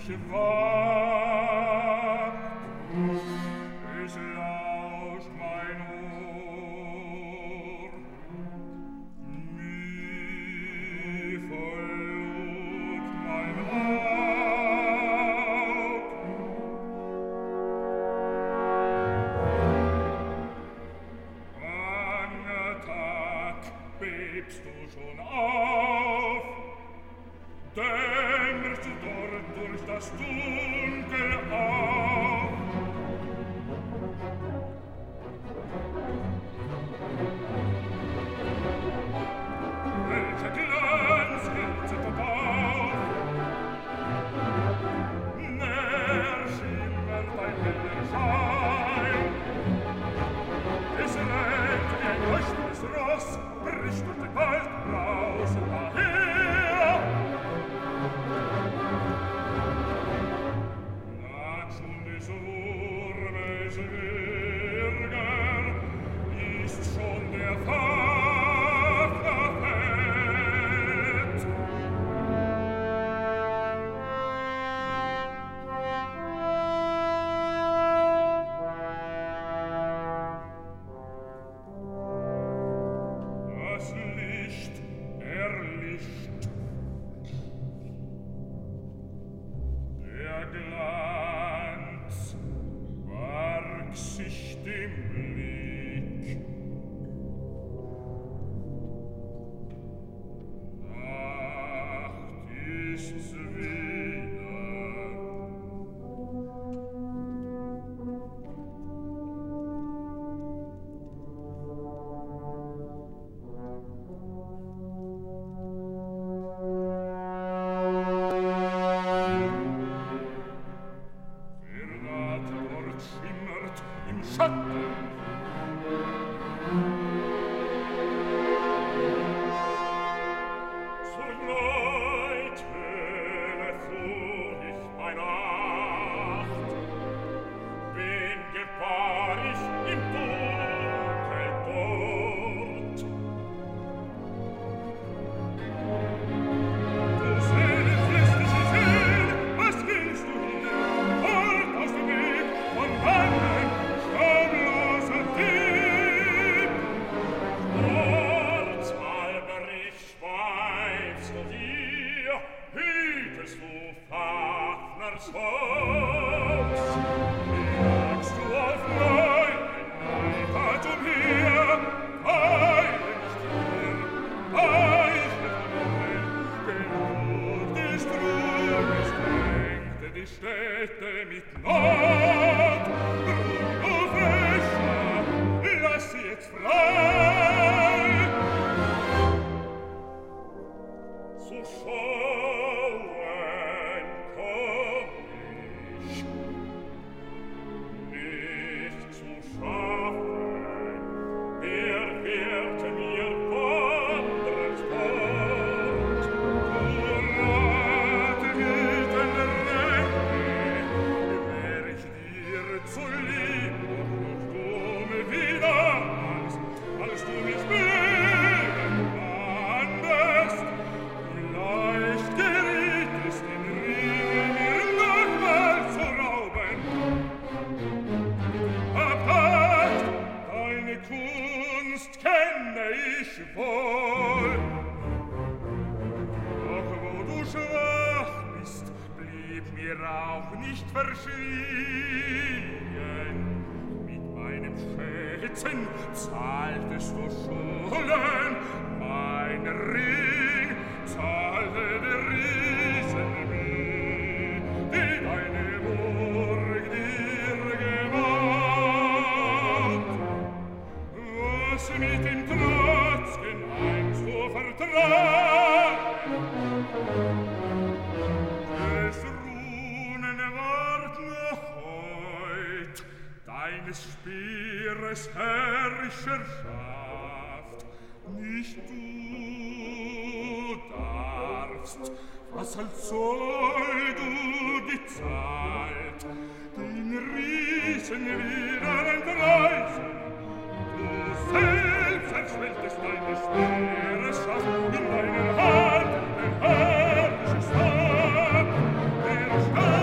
Stern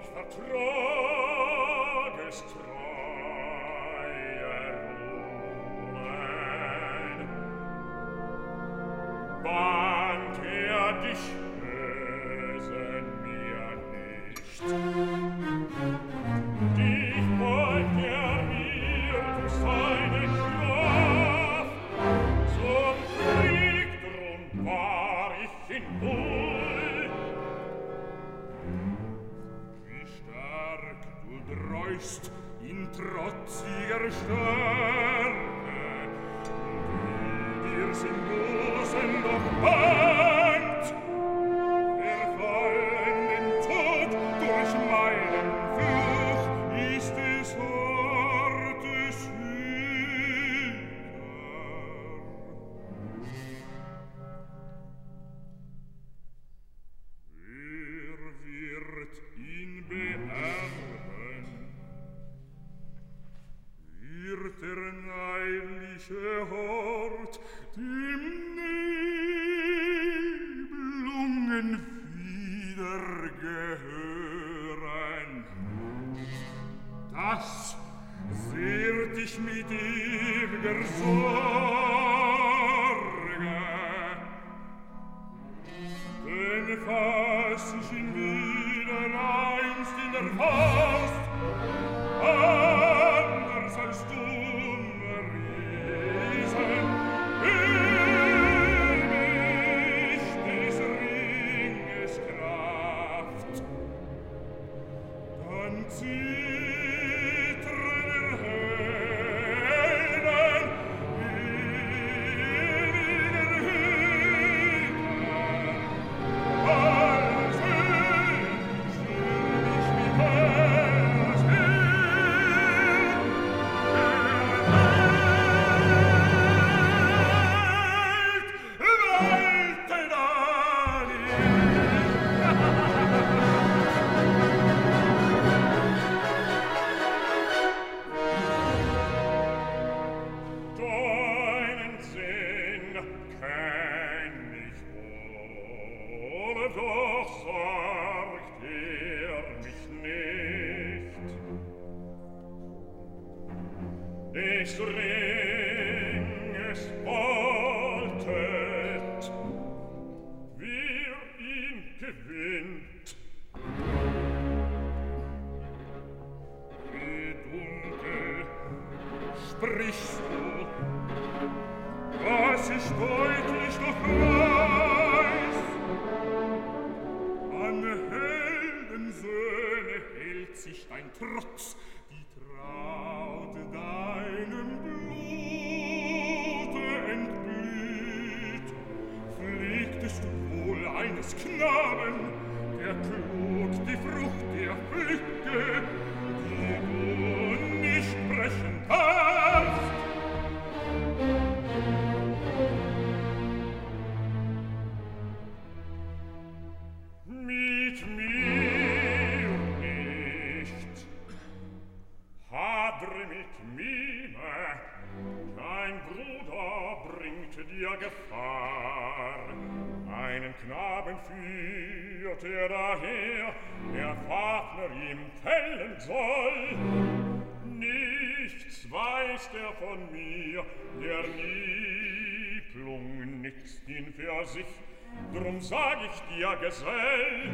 Drum sag ich dir, Gesell,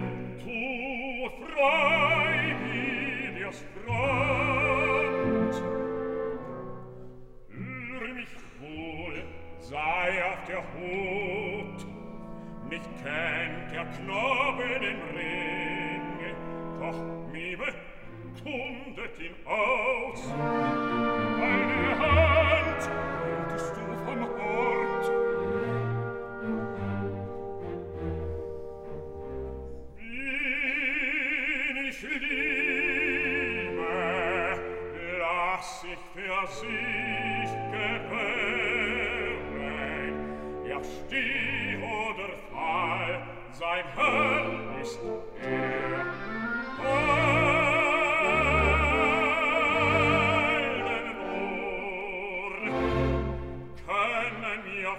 tu frei wie dir's frommt. Hör mich wohl, sei auf der Hut, nicht kennt der Knabe den Ring, doch Mime kundet ihn aus. Deine Hand hältst du vom Ort, lass ich für sich gewähren, ja steh oder fall, sein Herr ist er. Einen Ohr können mir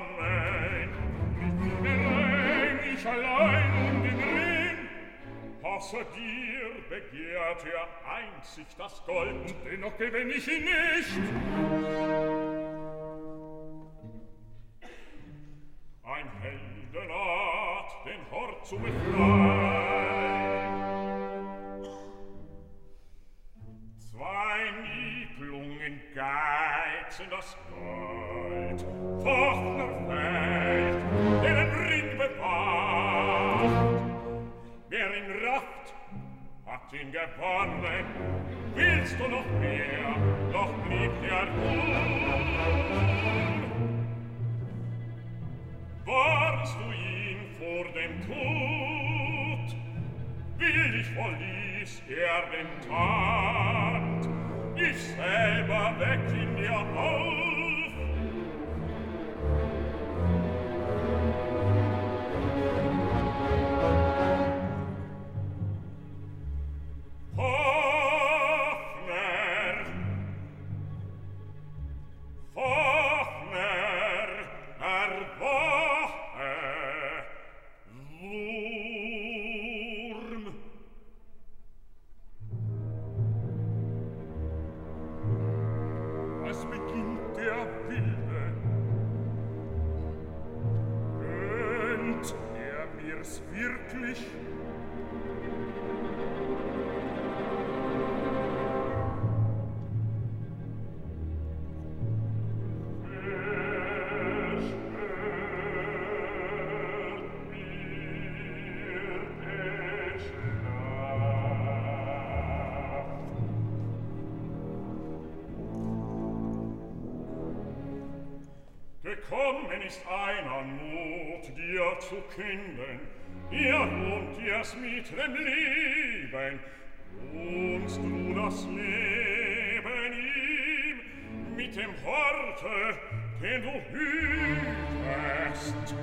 frommen, mit mir rein ich allein um den Ring, Außer dir begehrt einzig das Gold, und dennoch gewinn ich ihn nicht. Ein Heldenart, den Hort zu befreien. Zwei Nibelungen geizen das Gold. Fafner fällt, der den Ring bewacht. Wer ihn rafft, hat ihn gewonnen. Willst du noch mehr, doch blieb der Ruhm. Warst du ihn vor dem Tod, willig verließ den Tand, ich selber weck ihn dir auf. Gekommen ist einer Not, dir zu künden, ihr lohnt dir's mit dem Leben, lohnst du das Leben ihm mit dem Horte, den du hütest.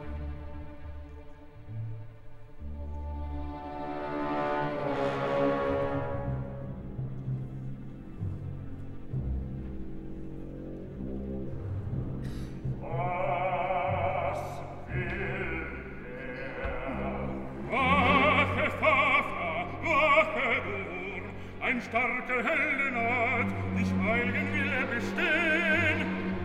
Starke Heldenart, dich eigen will bestehen.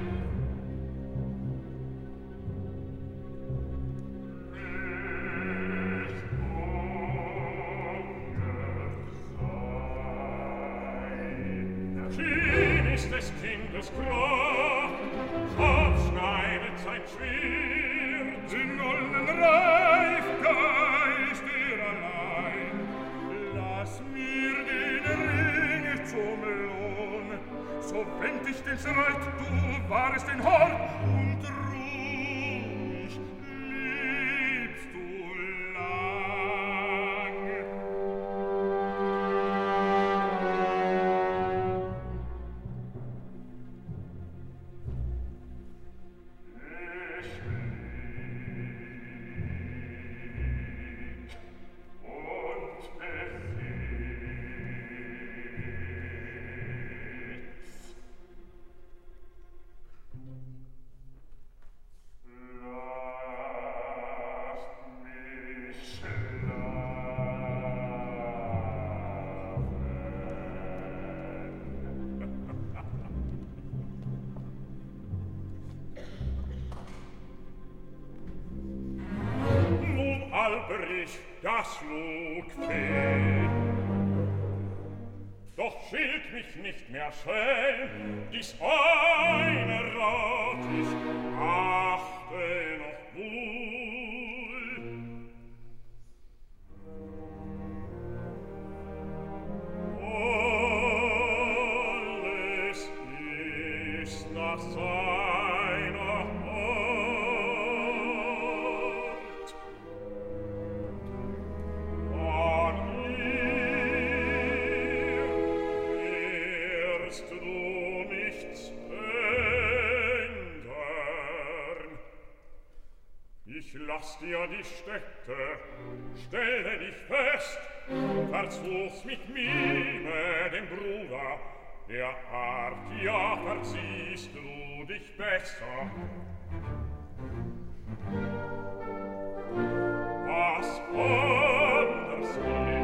Nicht ungefähr. Schien ist des Kindes Kraft, aufschneidet sein Schwert. In goldenen Reif geist allein. Lass mir den Ring zum Lohn, so wend ich den Schreit, du warst den Hort und ruhig liebst du lang. Ich lieb und Alberich, das schlug fehl. Doch schilt mich nicht mehr schnell, dies eine Rat ich achte noch wohl. Alles ist nach seiner Art. An ihr wirst du nichts ändern. Ich lass dir die Stätte, stelle dich fest, versuch's mit mir, dem Bruder, der Art, ja, verziehst du dich besser. Was anders ist,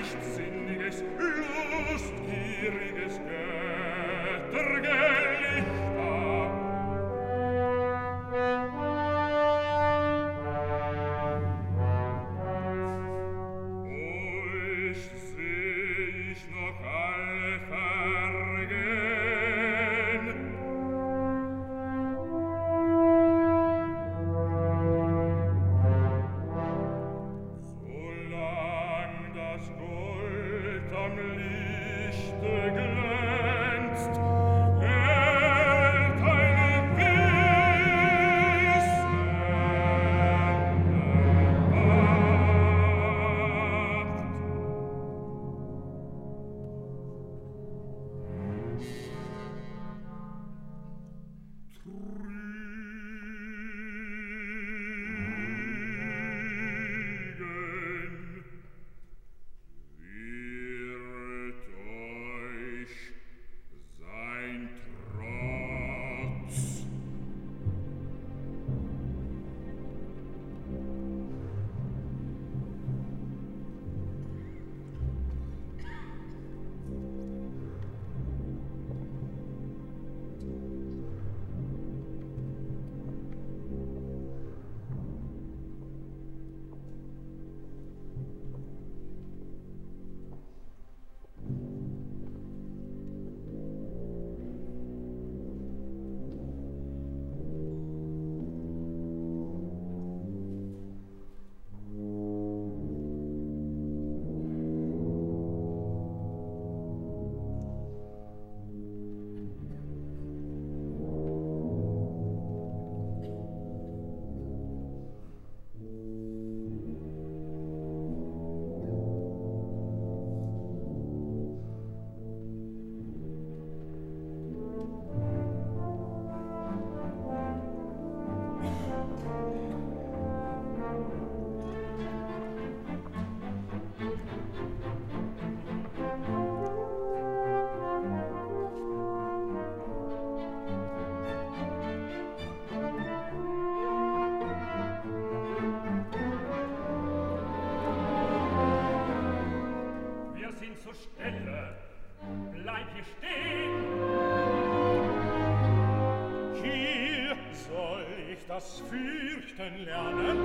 leichtsinniges, lustgieriges Göttergelichter. Euch seh ich noch alle vergehen. Solang das Gold am Lichte glänzt, hält eine wissende wird euch sein Trotz. Wir sind zur Stelle. Bleib hier stehen. Hier soll ich das Fürchten lernen.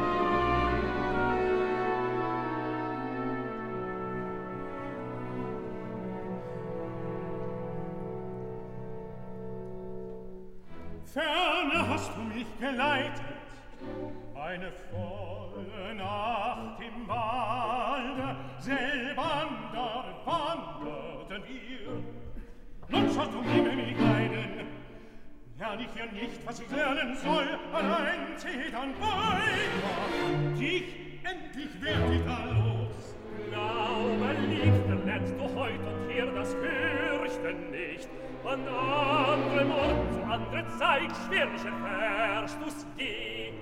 Ferne hast du mich geleitet, eine volle Nacht im Walde, selbander wanderten wir. Nun sollst du neben mich leiden, lern ich ja nicht, was ich lernen soll, allein zieh dann weiter, dich endlich werd ich da los. Glaube, Liebster, lernst du heut und hier das Fürchten nicht. An anderem Ort, zu anderer Zeit, schwerlich erfährst du's je.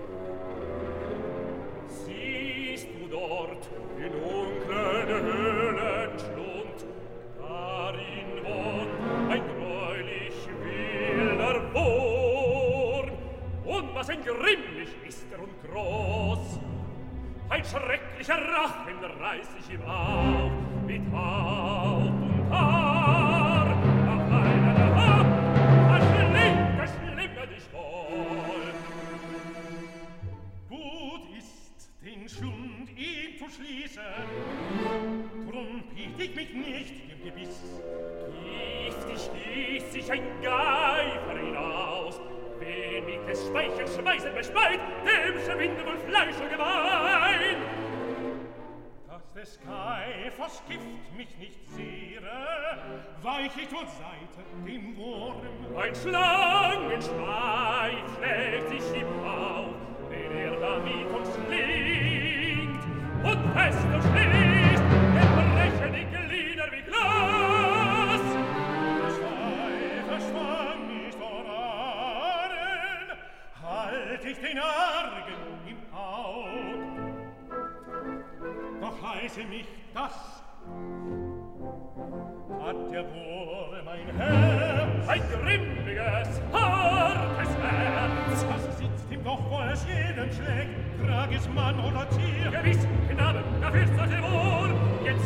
Siehst du dort die dunklen Höhlenschlund, darin wohnt ein greulich wilder Wurm. Und was ein grimmig ist er und groß, ein schrecklicher Rachen reiß ich ihm auf, mit Haut und Haar, auf einer Hand, verschlinge dich wohl. Gut ist, den Schlund ihm zu schließen, drum piet ich mich nicht im Gebiss. Giftig gießt sich ein Geifer hinaus, wen mit des Speichels Schweißen bespeit, dem schwinde wohl Fleisch und Gewein. Dass des Geifers Gift mich nicht sehre, weich ich zur Seite dem Wurm. Ein Schlangenschweif schlägt sich ihm auf, wenn damit uns schlingt, und fest und schließt, brechen die Glieder wie Glas. Verschwang nicht voran, halt ich den Argen im Aug. Doch heiße mich das, hat der Wurm ein Herz, ein grimmiges, hartes Herz. Was sitzt ihm doch, wo es jeden schlägt, trag es Mann oder Tier. Gewiss, Knabe, da fühlst du wohl, jetzt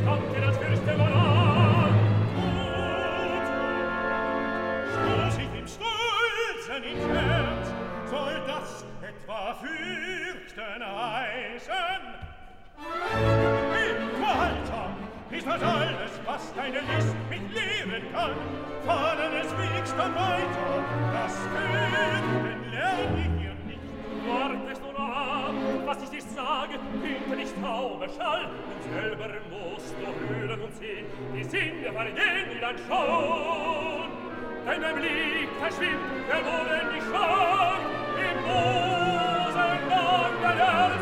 was deine List mich lehren kann. Fallen es Wegs dann weiter, das Hören lern ich hier nicht. Wartest du noch ab, was ich dir sage, hinter dich Taube schalten, selber musst du hören und sehen, die Sinne vergehen dir dann schon. Denn dein Blick verschwindet, der Boden dich schwang, im Rosenland dein Herz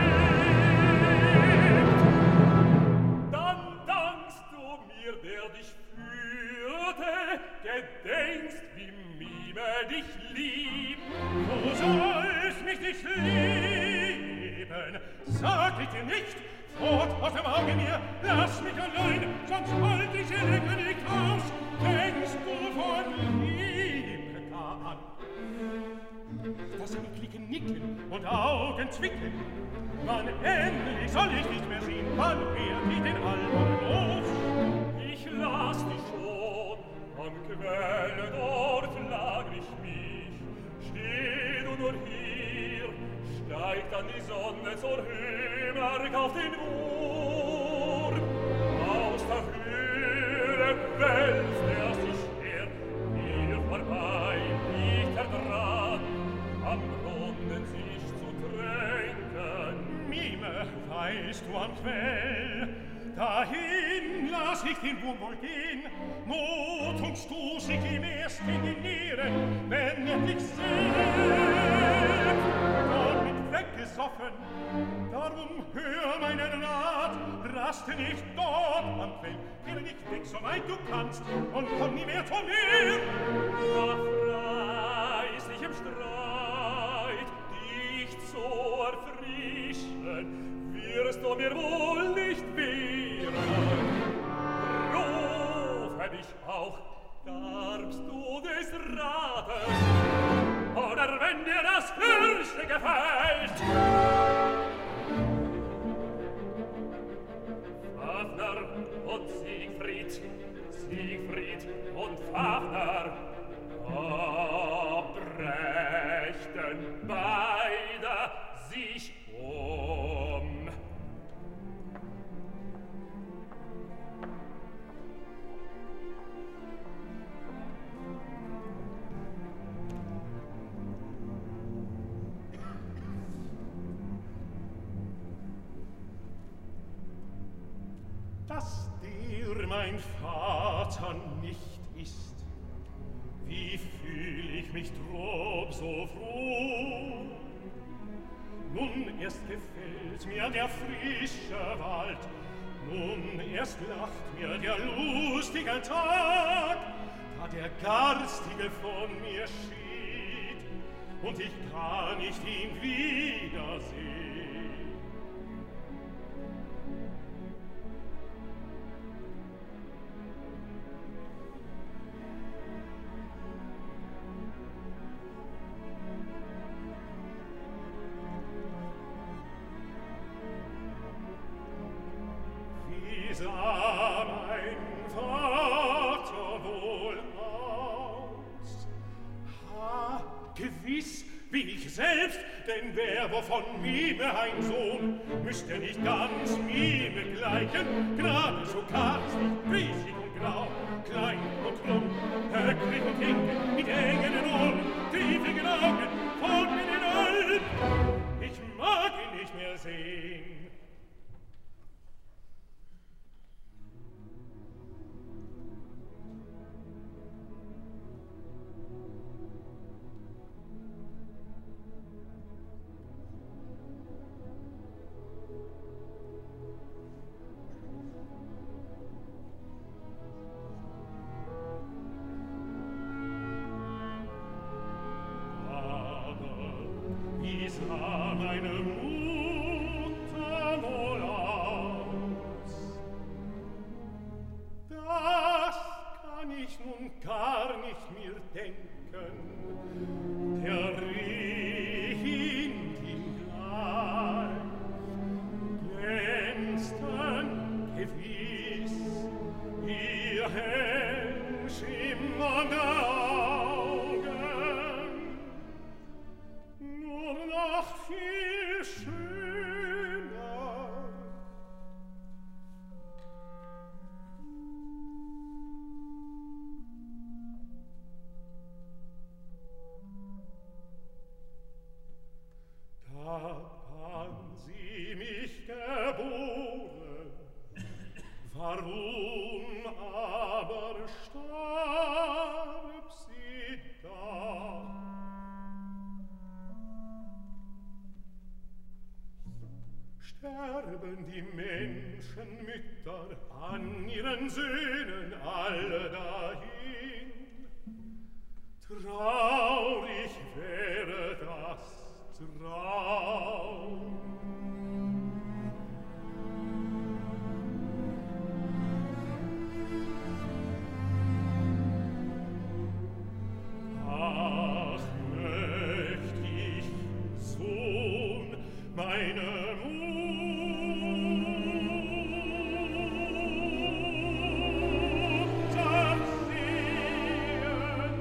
erlebt. Dann dankst du mir, der dich führte, gedenkst, wie Mime dich liebt. Du sollst mich nicht lieben, sag ich dir nicht, fort aus dem Auge mir, lass mich allein, sonst halt ich die Länge nicht aus. Denkst du von Liebe gar an? Das Klicken, Nicken und Augen zwicken, wann endlich soll ich nicht mehr sehen, wann werd ich den Alten los? Ich lass dich schon, am Quelle dort lag ich mich. Steh du nur hier, steigt dann die Sonne zur Höhe, merk auf den Wurm. Aus der Höhe wälzt sich her, hier vorbei liegt dran, am Brunnen sich zu tränken. Mime, weißt du am Quell, dahin lass ich den Wurm wohl gehen, Not und Stoß ich ihm erst in die Nieren, wenn dich selbst dort mit weggesoffen. Darum hör meinen Rat, raste nicht dort am Quell, geh nicht weg, so weit du kannst, und komm nie mehr zu mir. Verfreiß dich im Streit, dich zu erfrischen, wirst du mir wohl nicht wehren. Rufe mich auch, darbst du des Rates, oder wenn dir das Höchste gefällt. Fafner und Siegfried, Siegfried und Fafner, brächten beide sich um. Dass der mein Vater nicht ist, wie fühl ich mich drob so froh. Nun erst gefällt mir der frische Wald, nun erst lacht mir der lustige Tag, da der Garstige von mir schied, und ich kann nicht ihn wiedersehen. Sah mein Vater wohl aus? Ha, gewiss, wie ich selbst, denn wer wovon Mime ein Sohn, müsste nicht ganz Mime gleichen, gerade so garstig, riesig und grau, klein und krumm, höckrig und hinken, mit engen Ohren, triefigen Augen, von mir den Alten. Ich mag ihn nicht mehr sehen. nun aber starb sie da. Sterben die Menschenmütter an ihren Söhnen alle dahin. Traurig wäre das Traum. Ach, möcht ich, Sohn, meine Mutter sehen.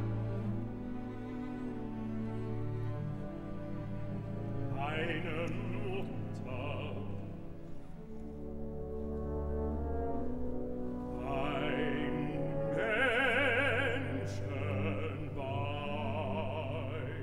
Eine Mutter, ein Menschenweib.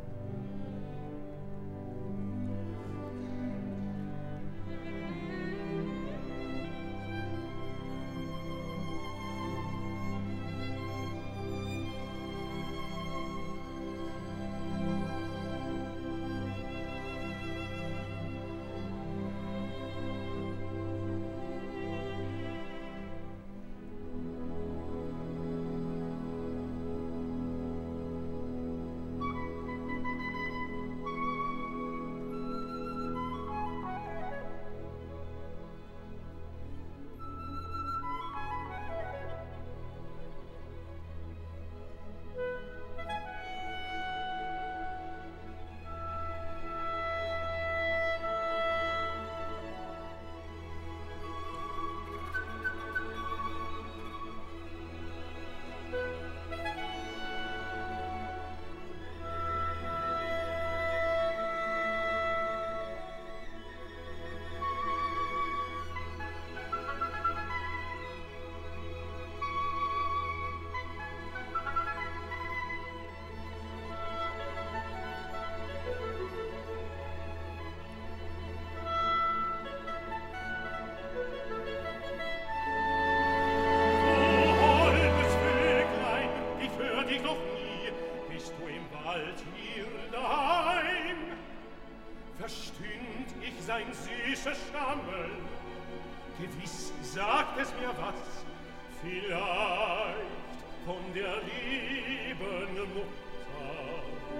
Sein süßes Stammeln, gewiss sagt es mir was, vielleicht von der lieben Mutter.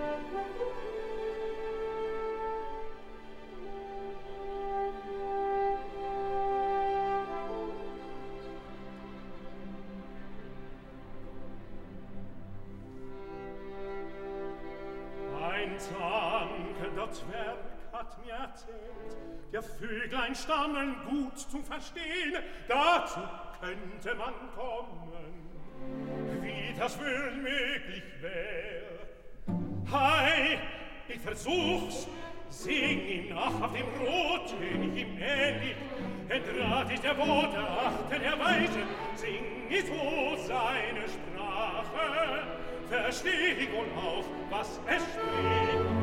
Ein zankender Zwerg hat mir erzählt, der Vöglein stammeln gut zum Verstehen, dazu könnte man kommen, wie das wohl möglich wär. Hei, ich versuch's, sing ihm nach auf dem Rotkönig ihm ähnlich, entrat ich der Worte, achte der Weise, sing ich so seine Sprache, versteh ich wohl auch, was es spricht.